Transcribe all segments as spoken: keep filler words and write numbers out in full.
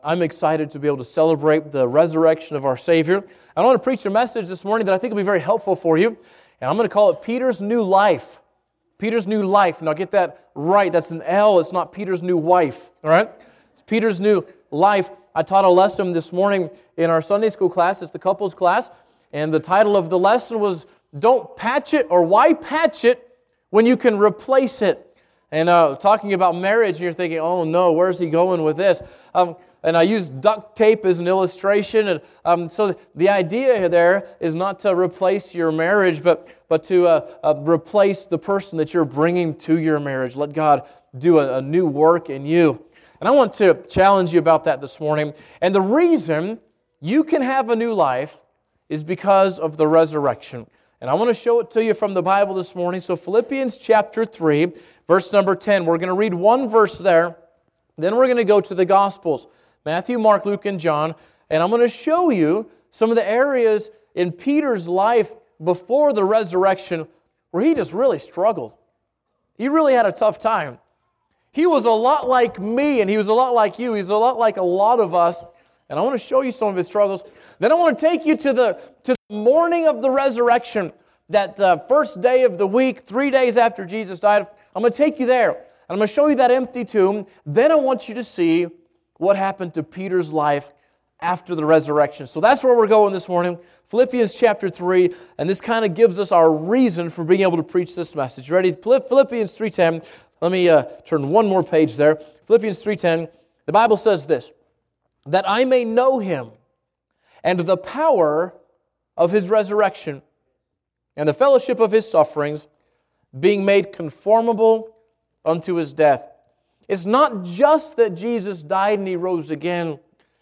I'm excited to be able to celebrate the resurrection of our Savior. I want to preach a message this morning that I think will be very helpful for you. And I'm going to call it Peter's New Life. Peter's New Life. And I'll get that right. That's an L. It's not Peter's New Wife. All right? It's Peter's New Life. I taught a lesson this morning in our Sunday school class. It's the couples class. And the title of the lesson was, Don't Patch It, or Why Patch It When You Can Replace It? And uh, talking about marriage, and you're thinking, oh no, where's he going with this? Um, and I used duct tape as an illustration. And um, so the idea there is not to replace your marriage, but, but to uh, uh, replace the person that you're bringing to your marriage. Let God do a, a new work in you. And I want to challenge you about that this morning. And the reason you can have a new life is because of the resurrection. And I want to show it to you from the Bible this morning. So Philippians chapter three, verse number ten. We're going to read one verse there. Then we're going to go to the Gospels. Matthew, Mark, Luke, and John. And I'm going to show you some of the areas in Peter's life before the resurrection where he just really struggled. He really had a tough time. He was a lot like me, and he was a lot like you. He's a lot like a lot of us. And I want to show you some of his struggles. Then I want to take you to the, to the morning of the resurrection, that uh, first day of the week, three days after Jesus died. I'm going to take you there. And I'm going to show you that empty tomb. Then I want you to see what happened to Peter's life after the resurrection. So that's where we're going this morning. Philippians chapter three. And this kind of gives us our reason for being able to preach this message. Ready? Philippians three ten. Let me uh, turn one more page there. Philippians three ten. The Bible says this, that I may know Him and the power of His resurrection and the fellowship of His sufferings, being made conformable unto His death. It's not just that Jesus died and He rose again,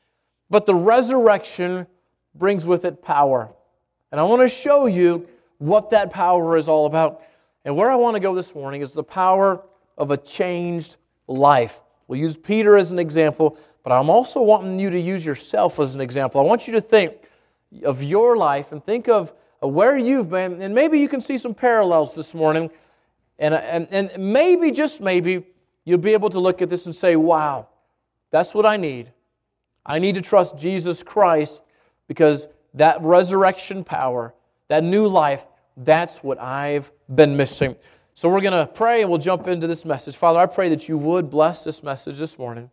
but the resurrection brings with it power. And I want to show you what that power is all about. And where I want to go this morning is the power of a changed life. We'll use Peter as an example, but I'm also wanting you to use yourself as an example. I want you to think of your life and think of where you've been, and maybe you can see some parallels this morning, and, and, and maybe, just maybe, you'll be able to look at this and say, wow, that's what I need. I need to trust Jesus Christ, because that resurrection power, that new life, that's what I've been missing. So we're going to pray and we'll jump into this message. Father, I pray that you would bless this message this morning.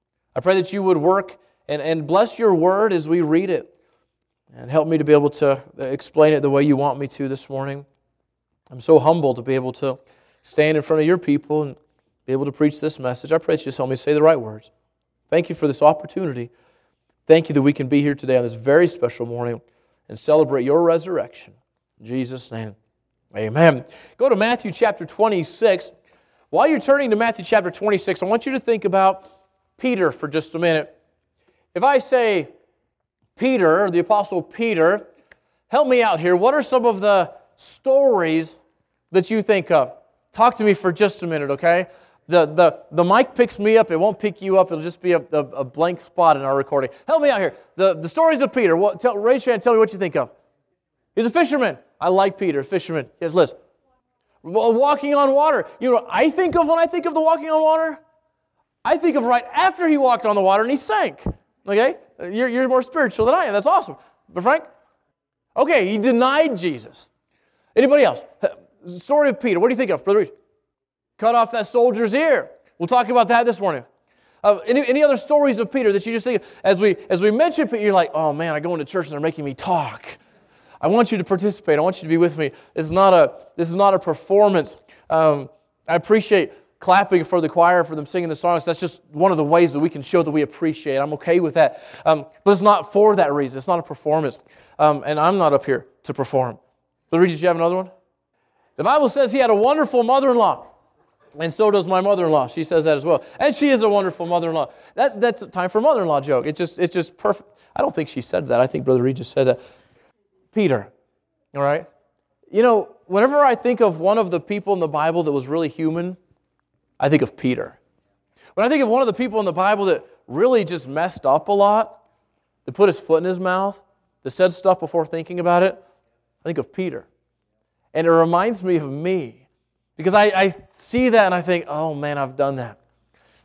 I pray that you would work and, and bless your word as we read it, and help me to be able to explain it the way you want me to this morning. I'm so humbled to be able to stand in front of your people and be able to preach this message. I pray that you just help me say the right words. Thank you for this opportunity. Thank you that we can be here today on this very special morning and celebrate your resurrection. In Jesus' name, amen. Go to Matthew chapter twenty-six. While you're turning to Matthew chapter twenty-six, I want you to think about Peter for just a minute. If I say Peter, or the Apostle Peter, help me out here. What are some of the stories that you think of? Talk to me for just a minute, okay? The the the mic picks me up. It won't pick you up. It'll just be a, a, a blank spot in our recording. Help me out here. The, the stories of Peter. What, tell, raise your hand and tell me what you think of. He's a fisherman. I like Peter, fisherman. Yes, Liz. Walking on water. You know what I think of when I think of the walking on water? I think of right after he walked on the water and he sank. Okay? You're, you're more spiritual than I am. That's awesome. But Frank? Okay, he denied Jesus. Anybody else? The story of Peter. What do you think of, Brother Reed? Cut off that soldier's ear. We'll talk about that this morning. Uh, any, any other stories of Peter that you just think of? As we, as we mention Peter, you're like, oh man, I go into church and they're making me talk. I want you to participate. I want you to be with me. This is not a, this is not a performance. Um, I appreciate clapping for the choir, for them singing the songs. That's just one of the ways that we can show that we appreciate. I'm okay with that. Um, but it's not for that reason. It's not a performance. Um, and I'm not up here to perform. Brother Regis, you have another one? The Bible says he had a wonderful mother-in-law. And so does my mother-in-law. She says that as well. And she is a wonderful mother-in-law. That, that's a time for mother-in-law joke. It just, it's just perfect. I don't think she said that. I think Brother Regis said that. Peter, all right? You know, whenever I think of one of the people in the Bible that was really human, I think of Peter. When I think of one of the people in the Bible that really just messed up a lot, that put his foot in his mouth, that said stuff before thinking about it, I think of Peter. And it reminds me of me. Because I, I see that and I think, oh man, I've done that.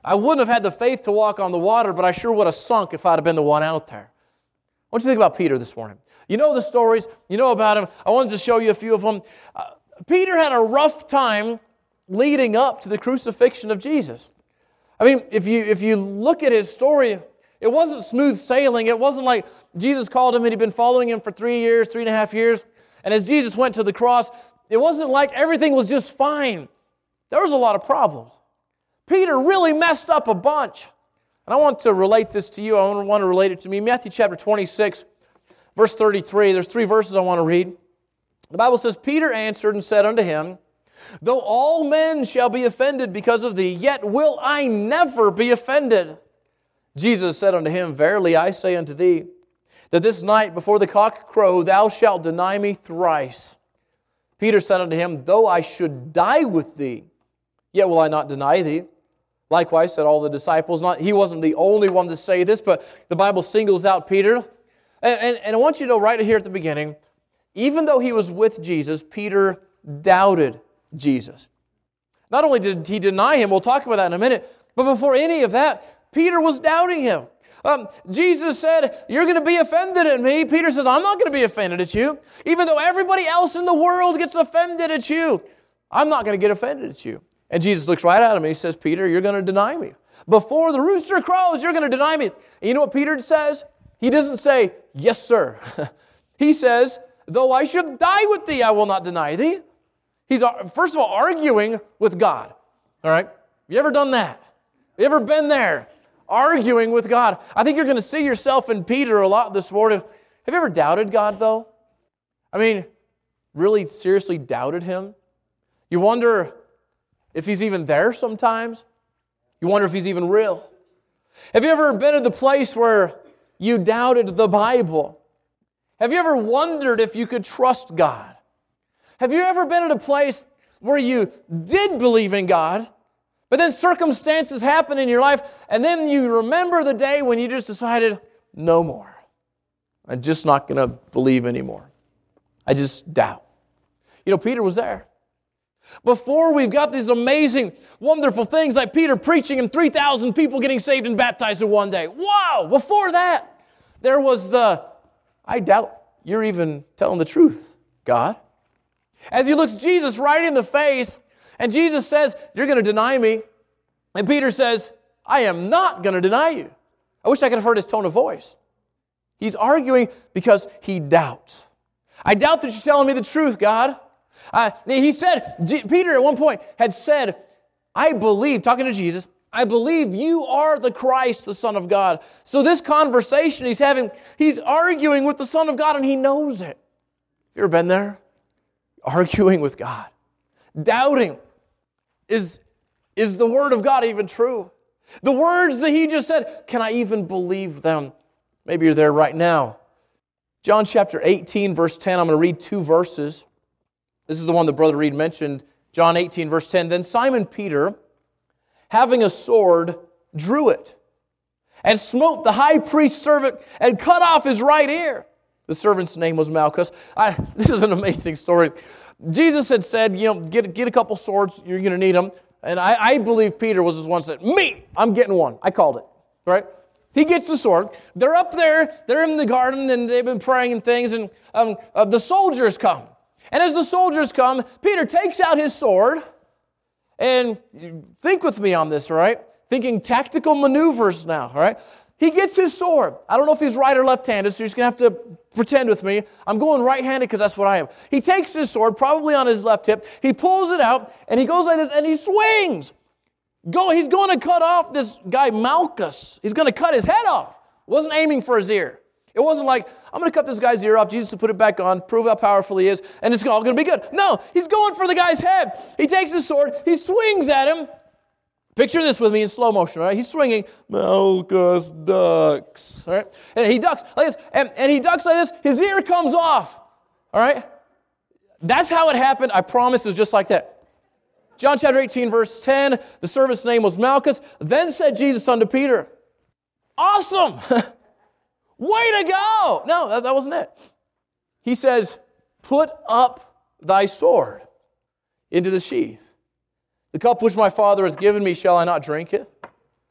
I wouldn't have had the faith to walk on the water, but I sure would have sunk if I'd have been the one out there. What do you think about Peter this morning? You know the stories. You know about him. I wanted to show you a few of them. Uh, Peter had a rough time leading up to the crucifixion of Jesus. I mean, if you if you look at his story, it wasn't smooth sailing. It wasn't like Jesus called him and he'd been following him for three years, three and a half years. And as Jesus went to the cross, it wasn't like everything was just fine. There was a lot of problems. Peter really messed up a bunch. And I want to relate this to you. I want to relate it to me. Matthew chapter twenty-six, verse thirty-three. There's three verses I want to read. The Bible says, Peter answered and said unto him, though all men shall be offended because of thee, yet will I never be offended. Jesus said unto him, verily I say unto thee, that this night before the cock crow, thou shalt deny me thrice. Peter said unto him, though I should die with thee, yet will I not deny thee. Likewise said all the disciples. Not he wasn't the only one to say this, but the Bible singles out Peter. And, and, and I want you to know right here at the beginning, even though he was with Jesus, Peter doubted Jesus. Not only did he deny him, we'll talk about that in a minute, but before any of that, Peter was doubting him. Um, Jesus said, you're going to be offended at me. Peter says, I'm not going to be offended at you. Even though everybody else in the world gets offended at you, I'm not going to get offended at you. And Jesus looks right at him and he says, Peter, you're going to deny me. Before the rooster crows, you're going to deny me. And you know what Peter says? He doesn't say, yes, sir. He says, though I should die with thee, I will not deny thee. He's, first of all, arguing with God. All right? Have you ever done that? Have you ever been there? Arguing with God. I think you're going to see yourself in Peter a lot this morning. Have you ever doubted God, though? I mean, really seriously doubted Him? You wonder if He's even there sometimes? You wonder if He's even real? Have you ever been at the place where you doubted the Bible? Have you ever wondered if you could trust God? Have you ever been at a place where you did believe in God, but then circumstances happen in your life, and then you remember the day when you just decided, no more. I'm just not going to believe anymore. I just doubt. You know, Peter was there. Before we've got these amazing, wonderful things like Peter preaching and three thousand people getting saved and baptized in one day. Wow! Before that, there was the, I doubt you're even telling the truth, God. As he looks Jesus right in the face, and Jesus says, you're going to deny me. And Peter says, I am not going to deny you. I wish I could have heard his tone of voice. He's arguing because he doubts. I doubt that you're telling me the truth, God. Uh, he said, G- Peter at one point had said, I believe, talking to Jesus, I believe you are the Christ, the Son of God. So this conversation he's having, he's arguing with the Son of God and he knows it. You ever been there? Arguing with God. Doubting. Is, is the Word of God even true? The words that he just said, can I even believe them? Maybe you're there right now. John chapter eighteen, verse ten, I'm going to read two verses. This is the one that Brother Reed mentioned. John eighteen, verse ten. Then Simon Peter, having a sword, drew it, and smote the high priest's servant, and cut off his right ear. The servant's name was Malchus. I, this is an amazing story. Jesus had said, you know, get, get a couple swords, you're going to need them. And I, I believe Peter was the one that said, me, I'm getting one. I called it, right? He gets the sword. They're up there, they're in the garden, and they've been praying and things, and um, uh, the soldiers come. And as the soldiers come, Peter takes out his sword, and think with me on this, all right? Thinking tactical maneuvers now, all right? He gets his sword. I don't know if he's right or left-handed, so you're just going to have to pretend with me. I'm going right-handed because that's what I am. He takes his sword, probably on his left hip. He pulls it out, and he goes like this, and he swings. Go, he's going to cut off this guy Malchus. He's going to cut his head off. Wasn't aiming for his ear. It wasn't like, I'm going to cut this guy's ear off, Jesus will put it back on, prove how powerful he is, and it's all going to be good. No, he's going for the guy's head. He takes his sword, he swings at him. Picture this with me in slow motion, all right? He's swinging. Malchus ducks, all right? And he ducks like this, and, and he ducks like this. His ear comes off, all right? That's how it happened. I promise it was just like that. John chapter eighteen, verse ten, the servant's name was Malchus. Then said Jesus unto Peter, awesome! Way to go! No, that, that wasn't it. He says, put up thy sword into the sheath. The cup which my Father has given me, shall I not drink it?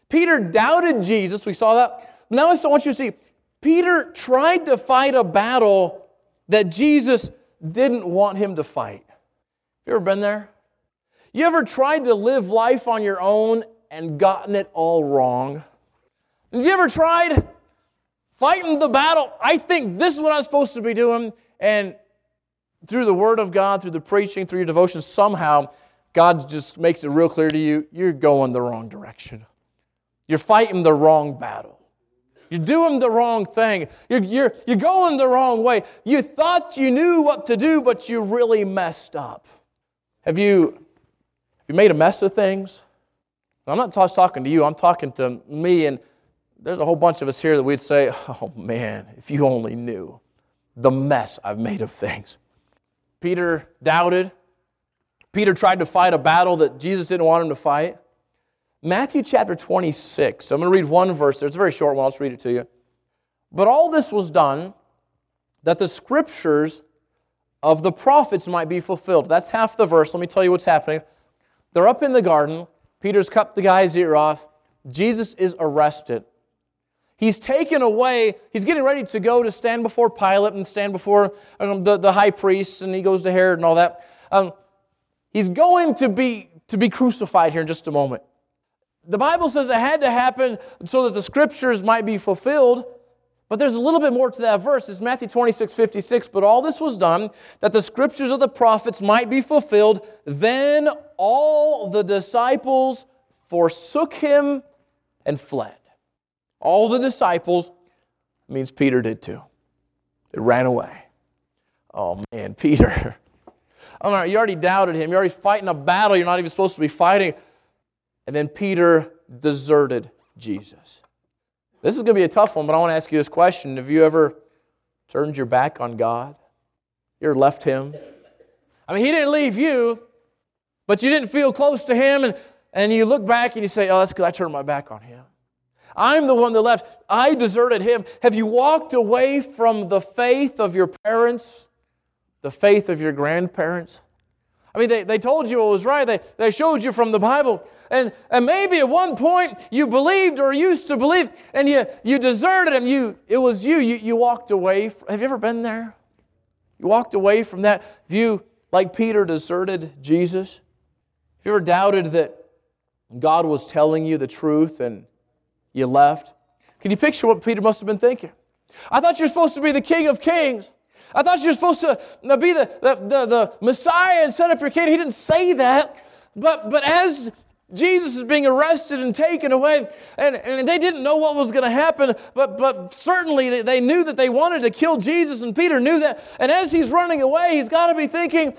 Peter doubted Jesus. We saw that. Now I want you to see, Peter tried to fight a battle that Jesus didn't want him to fight. You ever been there? You ever tried to live life on your own and gotten it all wrong? Have you ever tried fighting the battle? I think this is what I'm supposed to be doing, and through the Word of God, through the preaching, through your devotion, somehow God just makes it real clear to you, you're going the wrong direction. You're fighting the wrong battle. You're doing the wrong thing. You're, you're, you're going the wrong way. You thought you knew what to do, but you really messed up. Have you, have you made a mess of things? I'm not just talking to you. I'm talking to me, and there's a whole bunch of us here that we'd say, oh man, if you only knew the mess I've made of things. Peter doubted. Peter tried to fight a battle that Jesus didn't want him to fight. Matthew chapter twenty-six. I'm going to read one verse there. It's a very short one. I'll just read it to you. But all this was done that the scriptures of the prophets might be fulfilled. That's half the verse. Let me tell you what's happening. They're up in the garden. Peter's cut the guy's ear off. Jesus is arrested. He's taken away. He's getting ready to go to stand before Pilate and stand before um, the, the high priest, and he goes to Herod and all that. Um, he's going to be, to be crucified here in just a moment. The Bible says it had to happen so that the scriptures might be fulfilled, but there's a little bit more to that verse. It's Matthew twenty-six, fifty-six. But all this was done that the scriptures of the prophets might be fulfilled. Then all the disciples forsook him and fled. All the disciples, means Peter did too. They ran away. Oh man, Peter. Oh, no, you already doubted him. You're already fighting a battle you're not even supposed to be fighting. And then Peter deserted Jesus. This is going to be a tough one, but I want to ask you this question. Have you ever turned your back on God? You ever left Him? I mean, He didn't leave you, but you didn't feel close to Him, and, and you look back and you say, oh, that's because I turned my back on Him. I'm the one that left. I deserted Him. Have you walked away from the faith of your parents, the faith of your grandparents? I mean, they, they told you what was right. They, they showed you from the Bible. And, and maybe at one point you believed or used to believe, and you, you deserted Him. You, it was you. you. You walked away. Have you ever been there? You walked away from that view like Peter deserted Jesus? Have you ever doubted that God was telling you the truth and you left? Can you picture what Peter must have been thinking? I thought you were supposed to be the King of Kings. I thought you were supposed to be the, the, the, the Messiah and set up your kingdom. He didn't say that. But, but as Jesus is being arrested and taken away, and, and they didn't know what was going to happen, but, but certainly they, they knew that they wanted to kill Jesus, and Peter knew that. And as he's running away, he's got to be thinking,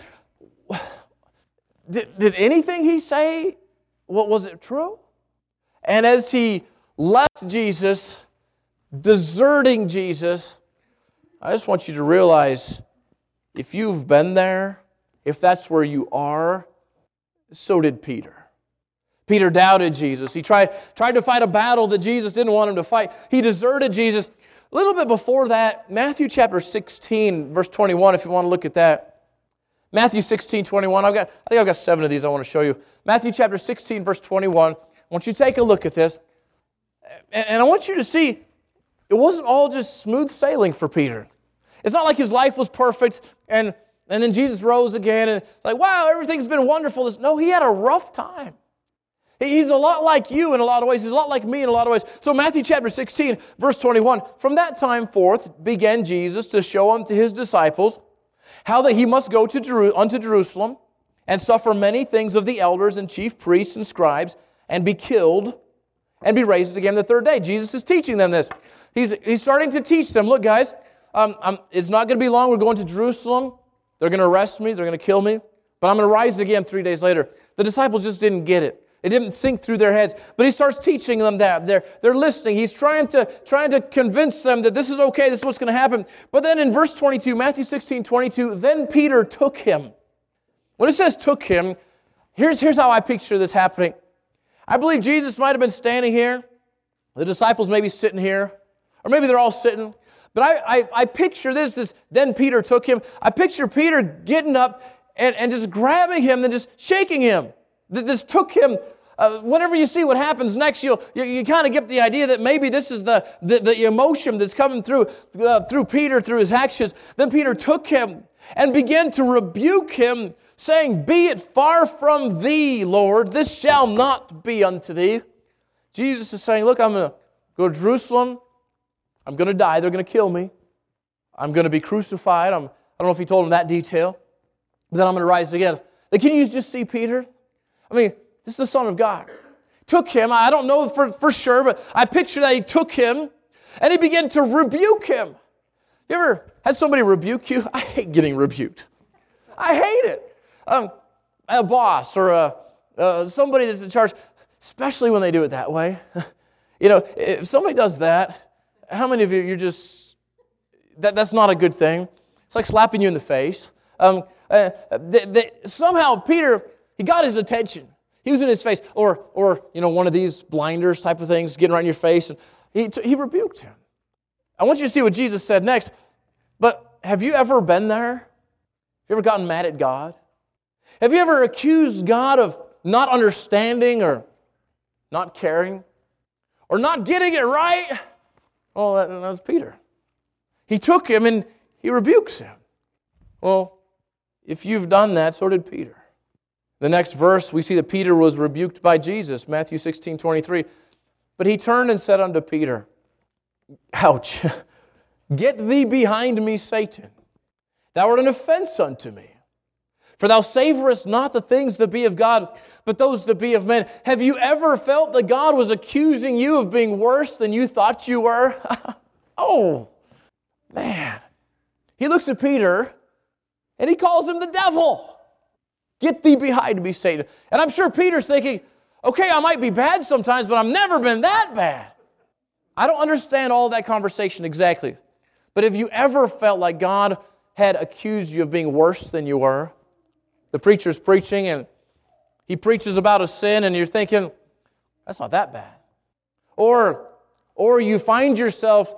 did, did anything he say, what was it true? And as he left Jesus, deserting Jesus, I just want you to realize, if you've been there, if that's where you are, so did Peter. Peter doubted Jesus. He tried, tried to fight a battle that Jesus didn't want him to fight. He deserted Jesus. A little bit before that, Matthew chapter sixteen, verse twenty-one, if you want to look at that. Matthew sixteen, twenty-one. I've got, I think I've got seven of these I want to show you. Matthew chapter sixteen, verse twenty-one. I want you to take a look at this. And, and I want you to see, it wasn't all just smooth sailing for Peter. It's not like his life was perfect and, and then Jesus rose again and it's like, wow, everything's been wonderful. No, he had a rough time. He's a lot like you in a lot of ways. He's a lot like me in a lot of ways. So Matthew chapter sixteen, verse twenty-one, from that time forth began Jesus to show unto his disciples how that he must go to Jeru- unto Jerusalem and suffer many things of the elders and chief priests and scribes and be killed and be raised again the third day. Jesus is teaching them this. He's, he's starting to teach them, look guys, um, I'm, it's not going to be long. We're going to Jerusalem. They're going to arrest me. They're going to kill me. But I'm going to rise again three days later. The disciples just didn't get it. It didn't sink through their heads. But he starts teaching them that. They're, they're listening. He's trying to, trying to convince them that this is okay, this is what's going to happen. But then in verse twenty-two, Matthew sixteen, twenty-two, then Peter took him. When it says took him, here's, here's how I picture this happening. I believe Jesus might have been standing here. The disciples may be sitting here. Or maybe they're all sitting. But I, I, I picture this, this, then Peter took him. I picture Peter getting up and, and just grabbing him and just shaking him. This took him uh, whenever you see what happens next, you'll, you, you kind of get the idea that maybe this is the, the, the emotion that's coming through, uh, through Peter, through his actions. Then Peter took him and began to rebuke him, saying, "Be it far from thee, Lord, this shall not be unto thee." Jesus is saying, look, I'm going to go to Jerusalem. I'm going to die. They're going to kill me. I'm going to be crucified. I'm, I don't know if he told him that detail. But then I'm going to rise again. Like, can you just see Peter? I mean, this is the Son of God. Took him. I don't know for, for sure, but I picture that he took him and he began to rebuke him. You ever had somebody rebuke you? I hate getting rebuked. I hate it. Um, a boss or a, uh, somebody that's in charge, especially when they do it that way. You know, if somebody does that, how many of you, you're just, that, that's not a good thing. It's like slapping you in the face. Um, uh, they, they, somehow Peter, he got his attention. He was in his face. Or, or you know, one of these blinders type of things, getting right in your face. And he, he rebuked him. I want you to see what Jesus said next. But have you ever been there? Have you ever gotten mad at God? Have you ever accused God of not understanding or not caring or not getting it right? Well, that, that was Peter. He took him and he rebukes him. Well, if you've done that, so did Peter. The next verse, we see that Peter was rebuked by Jesus, Matthew sixteen twenty-three. But he turned and said unto Peter, ouch, get thee behind me, Satan. Thou art an offense unto me. For thou savorest not the things that be of God, but those that be of men. Have you ever felt that God was accusing you of being worse than you thought you were? Oh, man. He looks at Peter and he calls him the devil. Get thee behind me, Satan. And I'm sure Peter's thinking, okay, I might be bad sometimes, but I've never been that bad. I don't understand all that conversation exactly. But have you ever felt like God had accused you of being worse than you were? The preacher's preaching and he preaches about a sin and you're thinking, that's not that bad. Or, or you find yourself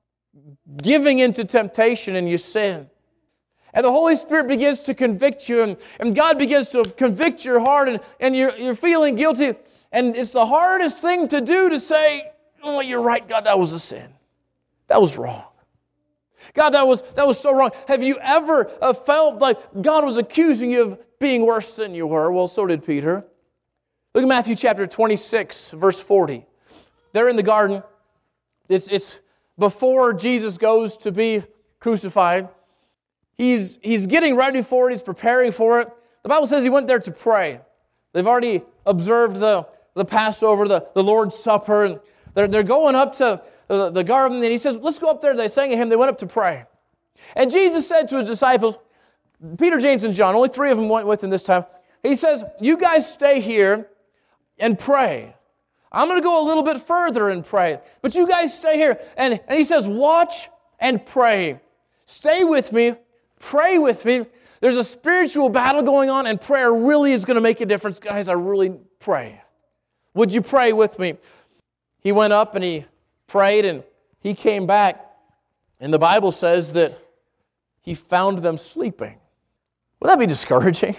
giving into temptation and you sin. And the Holy Spirit begins to convict you and, and God begins to convict your heart and, and you're, you're feeling guilty. And it's the hardest thing to do to say, oh, you're right, God, that was a sin. That was wrong. God, that was that was so wrong. Have you ever uh, felt like God was accusing you of being worse than you were? Well, so did Peter. Look at Matthew chapter twenty-six, verse forty. They're in the garden. It's, it's before Jesus goes to be crucified. He's, he's getting ready for it. He's preparing for it. The Bible says he went there to pray. They've already observed the, the Passover, the, the Lord's Supper, and they're, they're going up to The, the garden, and he says, let's go up there. They sang a hymn. They went up to pray. And Jesus said to his disciples, Peter, James, and John, only three of them went with him this time. He says, you guys stay here and pray. I'm going to go a little bit further and pray. But you guys stay here. And, and he says, watch and pray. Stay with me. Pray with me. There's a spiritual battle going on, and prayer really is going to make a difference. Guys, I really pray. Would you pray with me? He went up and he prayed, and he came back, and the Bible says that he found them sleeping. Would that be discouraging?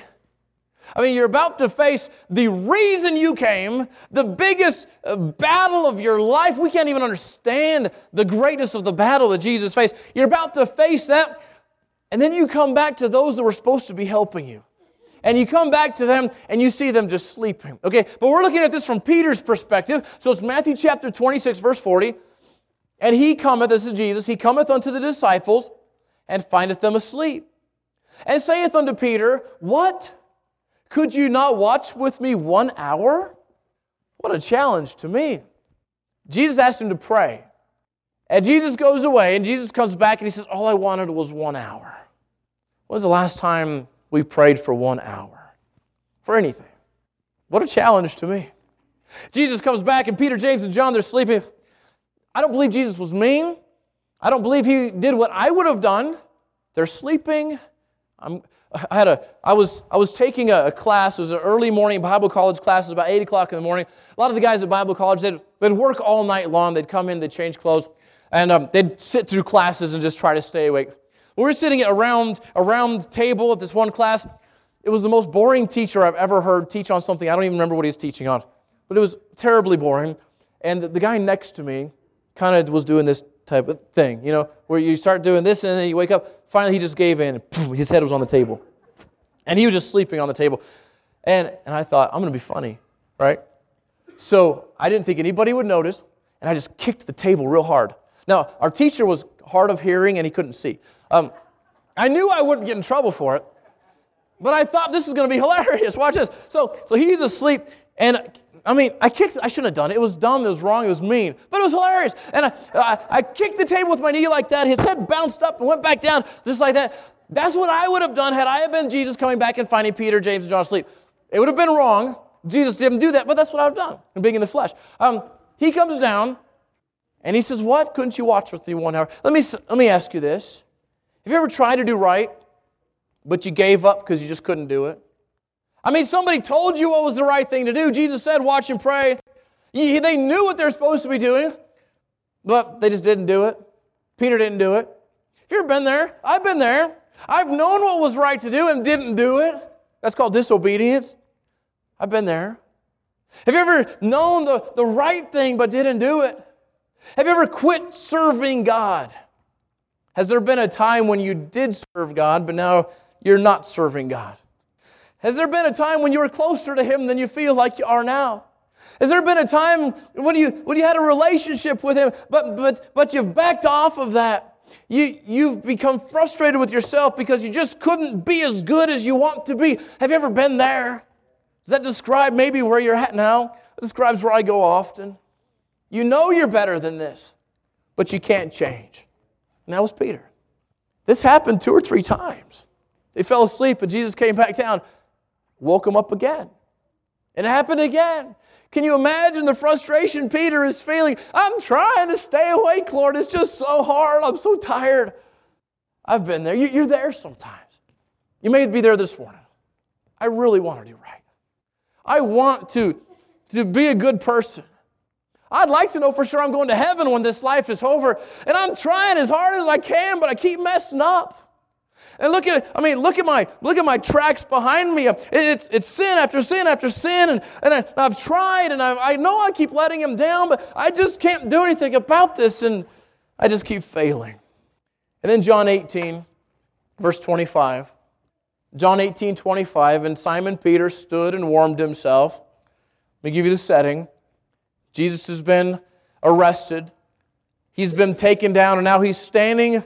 I mean, you're about to face the reason you came, the biggest battle of your life. We can't even understand the greatness of the battle that Jesus faced. You're about to face that, and then you come back to those that were supposed to be helping you. And you come back to them and you see them just sleeping. Okay, but we're looking at this from Peter's perspective. So it's Matthew chapter twenty-six, verse forty. And he cometh, this is Jesus, he cometh unto the disciples and findeth them asleep. And saith unto Peter, what? Could you not watch with me one hour? What a challenge to me. Jesus asked him to pray. And Jesus goes away and Jesus comes back and he says, all I wanted was one hour. When was the last time we prayed for one hour? For anything. What a challenge to me. Jesus comes back and Peter, James, and John, they're sleeping. I don't believe Jesus was mean. I don't believe he did what I would have done. They're sleeping. I'm, I had a. I was. I was taking a, a class. It was an early morning Bible college class. It was about eight o'clock in the morning. A lot of the guys at Bible college, they'd, they'd work all night long. They'd come in, they'd change clothes, and um, they'd sit through classes and just try to stay awake. We were sitting around a round table at this one class. It was the most boring teacher I've ever heard teach on something. I don't even remember what he was teaching on. but it was terribly boring. And the, the guy next to me kind of was doing this type of thing, you know, where you start doing this and then you wake up. Finally, he just gave in, and poof, his head was on the table. And he was just sleeping on the table. And, and I thought, I'm going to be funny, right? So I didn't think anybody would notice, and I just kicked the table real hard. Now, our teacher was hard of hearing, and he couldn't see. Um, I knew I wouldn't get in trouble for it, but I thought this is going to be hilarious. Watch this. So, so he's asleep, and I mean, I kicked, I shouldn't have done it. It was dumb, it was wrong, it was mean, but it was hilarious. And I, I, I kicked the table with my knee like that. His head bounced up and went back down just like that. That's what I would have done had I been Jesus coming back and finding Peter, James, and John asleep. It would have been wrong. Jesus didn't do that, but that's what I would have done, being in the flesh. Um, he comes down, and he says, what? Couldn't you watch with me one hour? Let me, let me ask you this. Have you ever tried to do right, but you gave up because you just couldn't do it? I mean, somebody told you what was the right thing to do. Jesus said, watch and pray. They knew what they're supposed to be doing, but they just didn't do it. Peter didn't do it. Have you ever been there? I've been there. I've known what was right to do and didn't do it. That's called disobedience. I've been there. Have you ever known the, the right thing but didn't do it? Have you ever quit serving God? Has there been a time when you did serve God, but now you're not serving God? Has there been a time when you were closer to Him than you feel like you are now? Has there been a time when you when you had a relationship with Him, but but but you've backed off of that? You, you've become frustrated with yourself because you just couldn't be as good as you want to be. Have you ever been there? Does that describe maybe where you're at now? It describes where I go often. You know you're better than this, but you can't change. And that was Peter. This happened two or three times. They fell asleep and Jesus came back down, woke him up again. And it happened again. Can you imagine the frustration Peter is feeling? I'm trying to stay awake, Lord. It's just so hard. I'm so tired. I've been there. You're there sometimes. You may be there this morning. I really want to do right. I want to, to be a good person. I'd like to know for sure I'm going to heaven when this life is over. And I'm trying as hard as I can, but I keep messing up. And look at, I mean, look at my, look at my tracks behind me. It's, it's sin after sin after sin, and, and I, I've tried, and I, I know I keep letting Him down, but I just can't do anything about this, and I just keep failing. And then John eighteen, verse twenty-five. John eighteen, twenty-five, and Simon Peter stood and warmed himself. Let me give you the setting. Jesus has been arrested. He's been taken down, and now He's standing.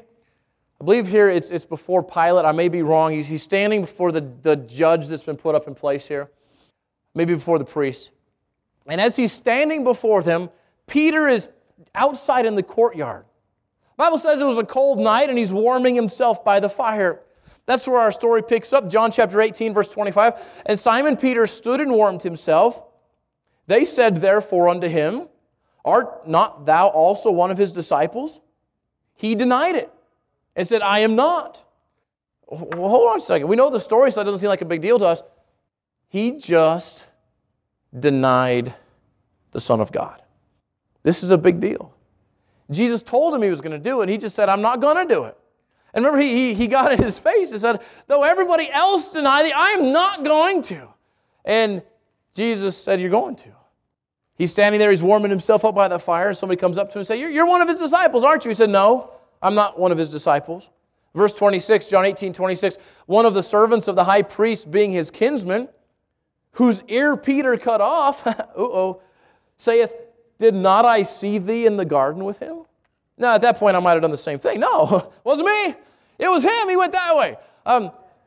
I believe here it's, it's before Pilate. I may be wrong. He's, he's standing before the, the judge that's been put up in place here. Maybe before the priest. And as he's standing before them, Peter is outside in the courtyard. The Bible says it was a cold night and he's warming himself by the fire. That's where our story picks up. John chapter eighteen, verse twenty-five. And Simon Peter stood and warmed himself. They said therefore unto him, art not thou also one of his disciples? He denied it and said, I am not. Well, hold on a second. We know the story, so it doesn't seem like a big deal to us. He just denied the Son of God. This is a big deal. Jesus told him He was going to do it, and he just said, I'm not going to do it. And remember, he, he, he got in his face and said, though everybody else deny thee, I am not going to. And Jesus said, you're going to. He's standing there, he's warming himself up by the fire, and somebody comes up to him and says, you're, you're one of His disciples, aren't you? He said, no, I'm not one of His disciples. Verse twenty-six, John eighteen, twenty-six, one of the servants of the high priest, being his kinsman, whose ear Peter cut off, uh-oh, saith, did not I see thee in the garden with him? Now, at that point, I might have done the same thing. No, it wasn't me. It was him. He went that way. Um,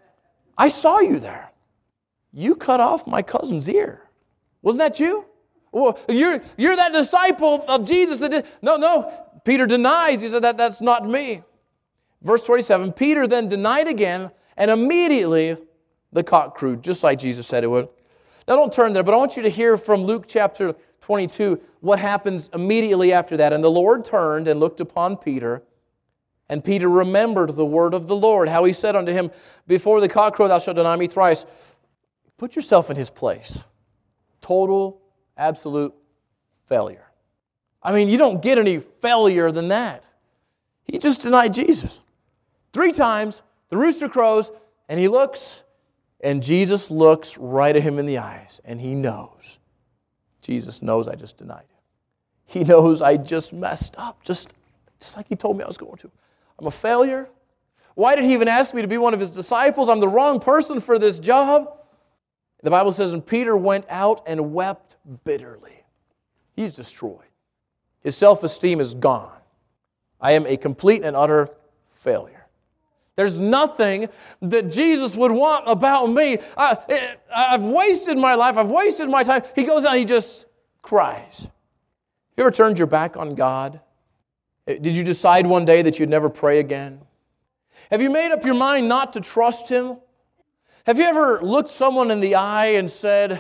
I saw you there. You cut off my cousin's ear. Wasn't that you? Well, you're, you're that disciple of Jesus that did. No, no. Peter denies. He said, that, that's not me. Verse twenty-seven, Peter then denied again, and immediately the cock crowed, just like Jesus said it would. Now, don't turn there, but I want you to hear from Luke chapter twenty-two what happens immediately after that. And the Lord turned and looked upon Peter, and Peter remembered the word of the Lord, how He said unto him, before the cock crow thou shalt deny me thrice. Put yourself in his place. Total, absolute failure. I mean, you don't get any failure than that. He just denied Jesus. Three times, the rooster crows, and he looks, and Jesus looks right at him in the eyes, and he knows. Jesus knows I just denied him. He knows I just messed up, just, just like he told me I was going to. I'm a failure. Why did he even ask me to be one of his disciples? I'm the wrong person for this job. The Bible says, and Peter went out and wept bitterly. He's destroyed. His self-esteem is gone. I am a complete and utter failure. There's nothing that Jesus would want about me. I, I've wasted my life. I've wasted my time. He goes out, he just cries. Have you ever turned your back on God? Did you decide one day that you'd never pray again? Have you made up your mind not to trust Him? Have you ever looked someone in the eye and said,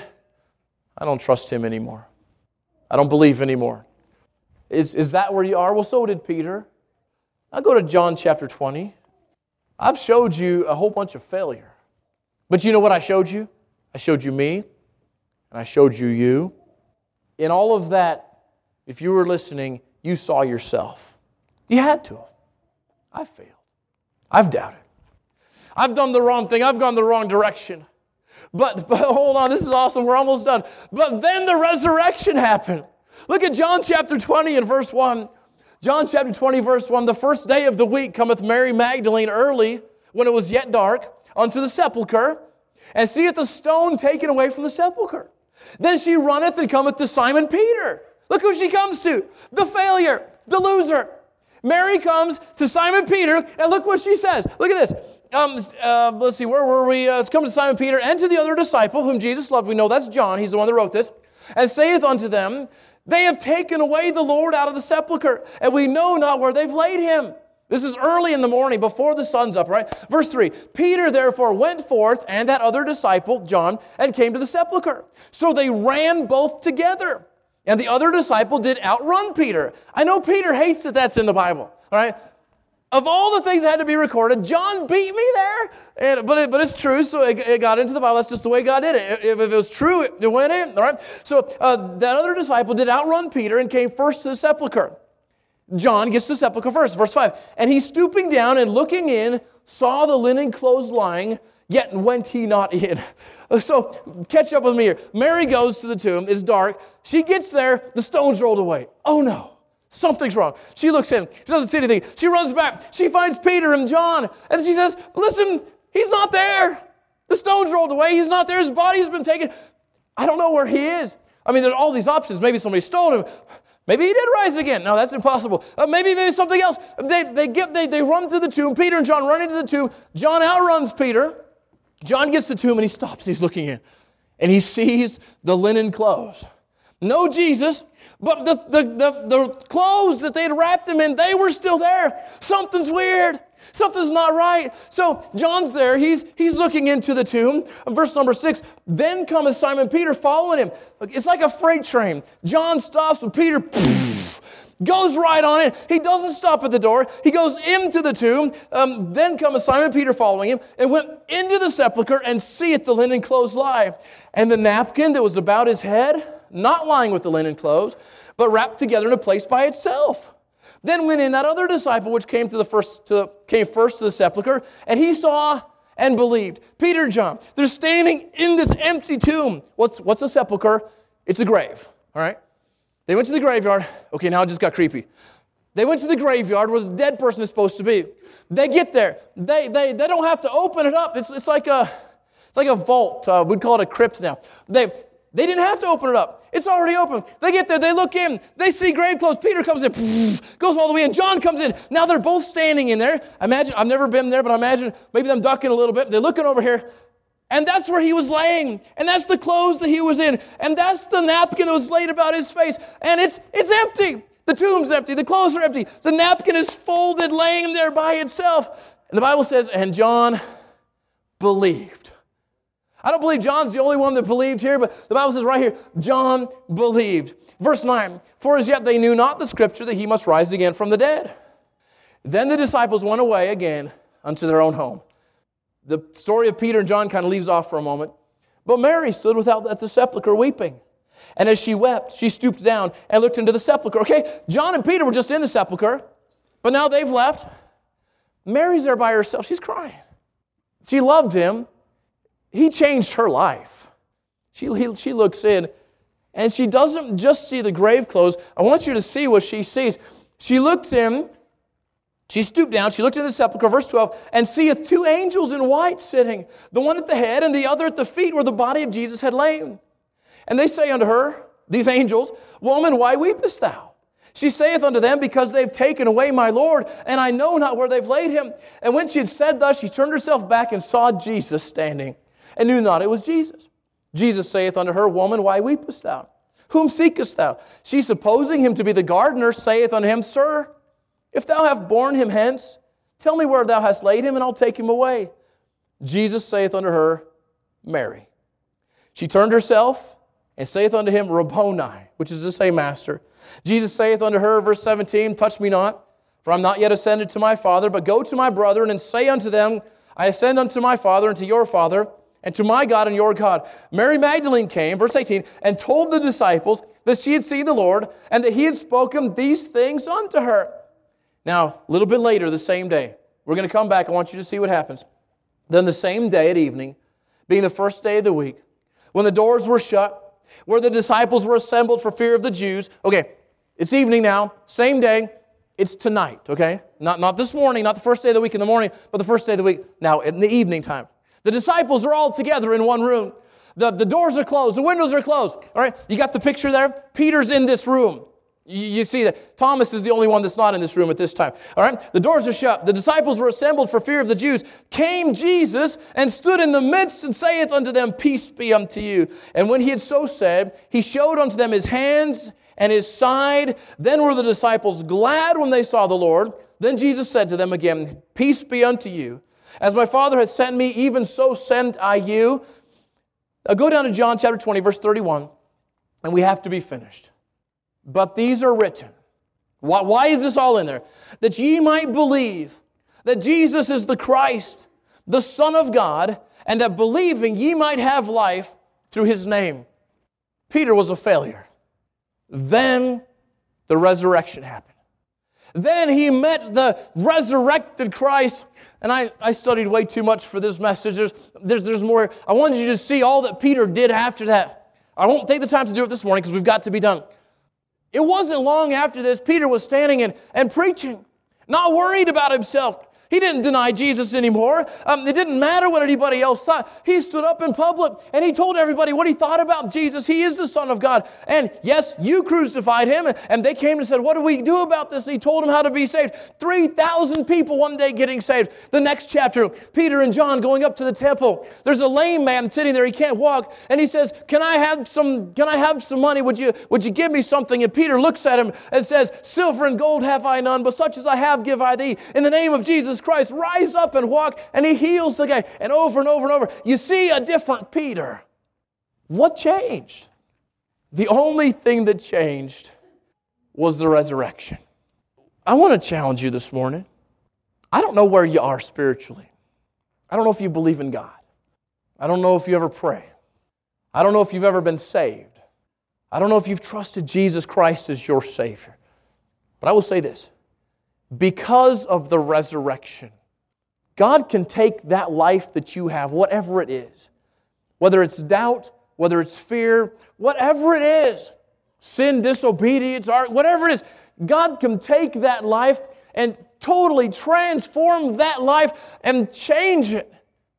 I don't trust him anymore. I don't believe anymore. Is, is that where you are? Well, so did Peter. I'll go to John chapter twenty. I've showed you a whole bunch of failure. But you know what I showed you? I showed you me, and I showed you you. In all of that, if you were listening, you saw yourself. You had to have. I failed. I've doubted. I've done the wrong thing. I've gone the wrong direction. But, but hold on, this is awesome. We're almost done. But then the resurrection happened. Look at John chapter twenty and verse one. John chapter twenty, verse one. The first day of the week cometh Mary Magdalene early, when it was yet dark, unto the sepulchre, and seeth the stone taken away from the sepulchre. Then she runneth and cometh to Simon Peter. Look who she comes to. The failure, the loser. Mary comes to Simon Peter, and look what she says. Look at this. Um, uh, let's see, where were we? Uh, let's come to Simon Peter and to the other disciple whom Jesus loved. We know that's John. He's the one that wrote this. And saith unto them, they have taken away the Lord out of the sepulchre, and we know not where they've laid him. This is early in the morning, before the sun's up, right? Verse three, Peter therefore went forth, and that other disciple, John, and came to the sepulchre. So they ran both together. And the other disciple did outrun Peter. I know Peter hates that that's in the Bible, all right? Of all the things that had to be recorded, John beat me there. And, but, it, but it's true, so it, it got into the Bible. That's just the way God did it. If, if it was true, it, it went in, all right? So uh, that other disciple did outrun Peter and came first to the sepulchre. John gets to the sepulchre first, verse five. And he stooping down and looking in, saw the linen clothes lying, yet went he not in. So catch up with me here. Mary goes to the tomb. It's dark. She gets there. The stone's rolled away. Oh no. Something's wrong. She looks in. She doesn't see anything. She runs back. She finds Peter and John. And she says, listen, he's not there. The stone's rolled away. He's not there. His body's been taken. I don't know where he is. I mean, there are all these options. Maybe somebody stole him. Maybe he did rise again. No, that's impossible. Uh, maybe maybe something else. They they get they they run to the tomb. Peter and John run into the tomb. John outruns Peter. John gets to the tomb and he stops. He's looking in. And he sees the linen clothes. No Jesus, but the, the, the, the clothes that they had wrapped him in, they were still there. Something's weird. Something's not right. So John's there. He's, he's looking into the tomb. Verse number six, then cometh Simon Peter following him. It's like a freight train. John stops with Peter, poof, goes right on in. He doesn't stop at the door. He goes into the tomb. Um, then cometh Simon Peter following him and went into the sepulchre and seeth the linen clothes lie. And the napkin that was about his head, not lying with the linen clothes, but wrapped together in a place by itself. Then went in that other disciple which came to the first to came first to the sepulchre, and he saw and believed. Peter and John, they're standing in this empty tomb. What's what's a sepulchre? It's a grave. All right. They went to the graveyard. Okay, now it just got creepy. They went to the graveyard where the dead person is supposed to be. They get there. They they they don't have to open it up. It's it's like a it's like a vault. Uh, we'd call it a crypt now. They They didn't have to open it up. It's already open. They get there. They look in. They see grave clothes. Peter comes in. Goes all the way in. John comes in. Now they're both standing in there. Imagine, I've never been there, but I imagine maybe them ducking a little bit. They're looking over here. And that's where he was laying. And that's the clothes that he was in. And that's the napkin that was laid about his face. And it's it's empty. The tomb's empty. The clothes are empty. The napkin is folded, laying there by itself. And the Bible says, and John believed. I don't believe John's the only one that believed here, but the Bible says right here, John believed. Verse nine, for as yet they knew not the scripture that he must rise again from the dead. Then the disciples went away again unto their own home. The story of Peter and John kind of leaves off for a moment. But Mary stood without at the sepulchre weeping. And as she wept, she stooped down and looked into the sepulchre. Okay, John and Peter were just in the sepulchre, but now they've left. Mary's there by herself. She's crying. She loved him. He changed her life. She, he, she looks in, And she doesn't just see the grave clothes. I want you to see what she sees. She looks in, she stooped down, she looked in the sepulchre, verse twelve, and seeth two angels in white sitting, the one at the head and the other at the feet where the body of Jesus had lain. And they say unto her, these angels, Woman, why weepest thou? She saith unto them, Because they've taken away my Lord, and I know not where they've laid him. And when she had said thus, she turned herself back and saw Jesus standing, and knew not it was Jesus. Jesus saith unto her, Woman, why weepest thou? Whom seekest thou? She, supposing him to be the gardener, saith unto him, Sir, if thou have borne him hence, tell me where thou hast laid him, and I'll take him away. Jesus saith unto her, Mary. She turned herself and saith unto him, Rabboni, which is to say, Master. Jesus saith unto her, verse seventeen, Touch me not, for I am not yet ascended to my Father, but go to my brethren and say unto them, I ascend unto my Father and to your Father, and to my God and your God. Mary Magdalene came, verse eighteen, and told the disciples that she had seen the Lord, and that he had spoken these things unto her. Now, a little bit later, the same day, we're going to come back. I want you to see what happens. Then the same day at evening, being the first day of the week, when the doors were shut, where the disciples were assembled for fear of the Jews. Okay, it's evening now, same day, it's tonight, okay? Not, not this morning, not the first day of the week in the morning, but the first day of the week now in the evening time. The disciples are all together in one room. The, the doors are closed. The windows are closed. All right, you got the picture there? Peter's in this room. You, you see that Thomas is the only one that's not in this room at this time. All right, the doors are shut. The disciples were assembled for fear of the Jews. Came Jesus and stood in the midst and saith unto them, Peace be unto you. And when he had so said, he showed unto them his hands and his side. Then were the disciples glad when they saw the Lord. Then Jesus said to them again, Peace be unto you. As my Father hath sent me, even so send I you. Now go down to John chapter twenty, verse thirty-one, and we have to be finished. But these are written. Why, why is this all in there? That ye might believe that Jesus is the Christ, the Son of God, and that believing ye might have life through his name. Peter was a failure. Then the resurrection happened. Then he met the resurrected Christ. And I, I studied way too much for this message. There's, there's, there's more. I wanted you to see all that Peter did after that. I won't take the time to do it this morning because we've got to be done. It wasn't long after this, Peter was standing and, and preaching, not worried about himself. He didn't deny Jesus anymore. Um, it didn't matter what anybody else thought. He stood up in public and he told everybody what he thought about Jesus. He is the Son of God. And yes, you crucified him. And they came and said, what do we do about this? And he told them how to be saved. three thousand people one day getting saved. The next chapter, Peter and John going up to the temple. There's a lame man sitting there. He can't walk. And he says, can I have some, can I have some money? Would you, would you give me something? And Peter looks at him and says, silver and gold have I none, but such as I have give I thee. In the name of Jesus Christ, rise up and walk, and he heals the guy. And over and over and over, you see a different Peter. What changed? The only thing that changed was the resurrection. I want to challenge you this morning. I don't know where you are spiritually. I don't know if you believe in God. I don't know if you ever pray. I don't know if you've ever been saved. I don't know if you've trusted Jesus Christ as your Savior. But I will say this. Because of the resurrection, God can take that life that you have, whatever it is, whether it's doubt, whether it's fear, whatever it is, sin, disobedience, whatever it is, God can take that life and totally transform that life and change it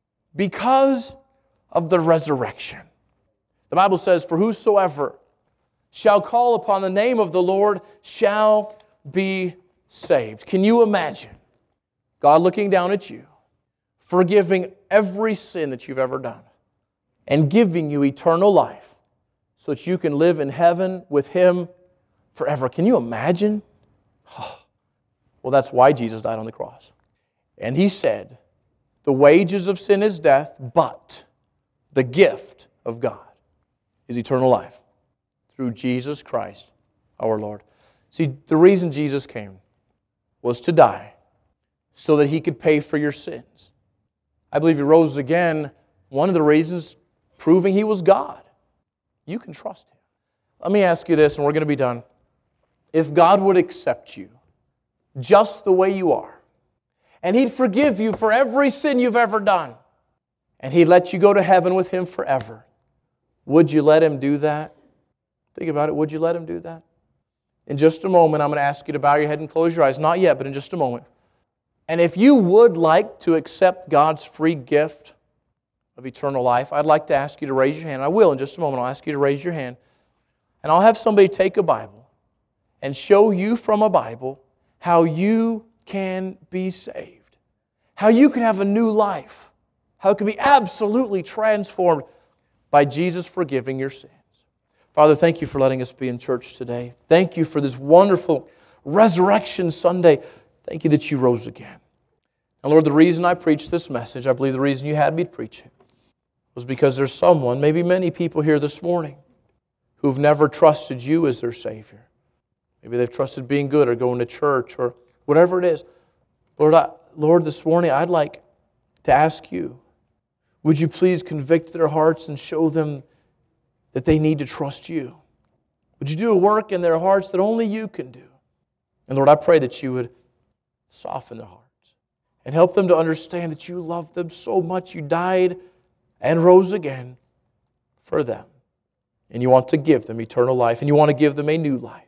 because of the resurrection. The Bible says, for whosoever shall call upon the name of the Lord shall be saved. Can you imagine God looking down at you, forgiving every sin that you've ever done, and giving you eternal life so that you can live in heaven with Him forever? Can you imagine? Oh. Well, that's why Jesus died on the cross. And He said, the wages of sin is death, but the gift of God is eternal life through Jesus Christ our Lord. See, the reason Jesus came was to die so that He could pay for your sins. I believe He rose again, one of the reasons, proving He was God. You can trust Him. Let me ask you this, and we're going to be done. If God would accept you just the way you are, and He'd forgive you for every sin you've ever done, and He'd let you go to heaven with Him forever, would you let Him do that? Think about it. Would you let Him do that? In just a moment, I'm going to ask you to bow your head and close your eyes. Not yet, but in just a moment. And if you would like to accept God's free gift of eternal life, I'd like to ask you to raise your hand. I will in just a moment. I'll ask you to raise your hand. And I'll have somebody take a Bible and show you from a Bible how you can be saved. How you can have a new life. How it can be absolutely transformed by Jesus forgiving your sins. Father, thank you for letting us be in church today. Thank you for this wonderful Resurrection Sunday. Thank you that you rose again. And Lord, the reason I preached this message, I believe the reason you had me to preach it, was because there's someone, maybe many people here this morning, who've never trusted you as their Savior. Maybe they've trusted being good or going to church or whatever it is. Lord, I, Lord, this morning I'd like to ask you, would you please convict their hearts and show them that they need to trust you? Would you do a work in their hearts that only you can do? And Lord, I pray that you would soften their hearts and help them to understand that you love them so much. You died and rose again for them. And you want to give them eternal life, and you want to give them a new life.